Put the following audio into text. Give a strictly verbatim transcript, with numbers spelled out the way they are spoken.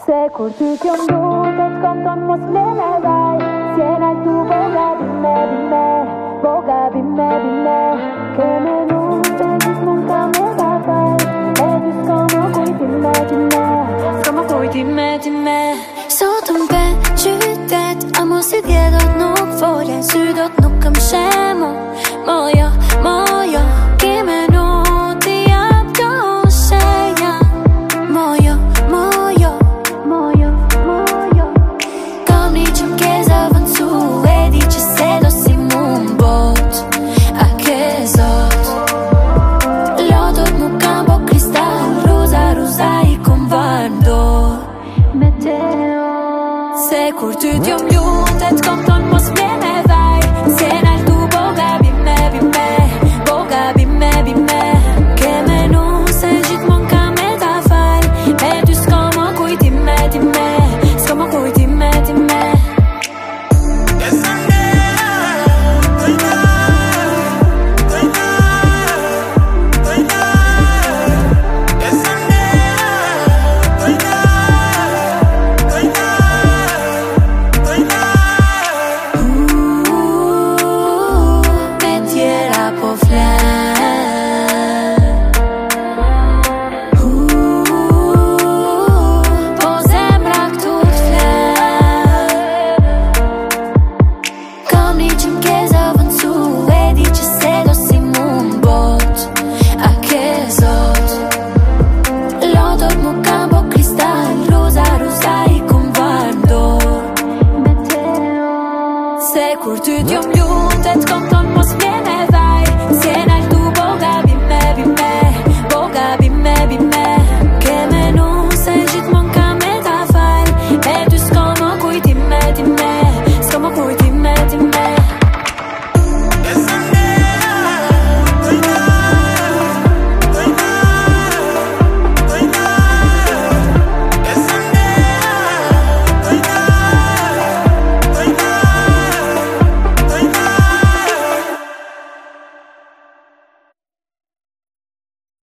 Se kur ty t'jo mlutet, kom ton mos mlene vaj. Sjena tu boga bime, bime, boga bime, bime. Ke menu se gjithmon ka me ta fal. E ty s'ka më kujti me, ti me, s'ka më kujti me, ti me. Sot m'pe qytet, a mos i djedot nuk foljen, sydot nuk këm shemo. Mojo, mojo, ki menu t'i jap do shenja. Mojo, mojo, mojo, mojo. Kam një që m'ke zavëncu, e di që se do si mu m'bot. A ke zot lotot mu kam po kristal, ruza, ruza i kum vardo meteo. Se kur ty t'jo m'lutet, kom ton mos mlene vaj. Sjena tu boga bime, bime, boga bime, bime. Ke menu se gjithmon ka me ta fal. Me ty s'ka më kujti me, ti me,